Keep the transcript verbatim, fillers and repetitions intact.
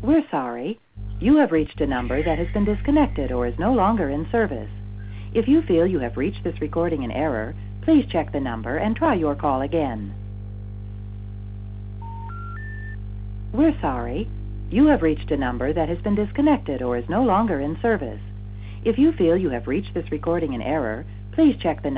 We're sorry. You have reached a number that has been disconnected or is no longer in service. If you feel you have reached this recording in error, please check the number and try your call again. We're sorry. You have reached a number that has been disconnected or is no longer in service. If you feel you have reached this recording in error, please check the number.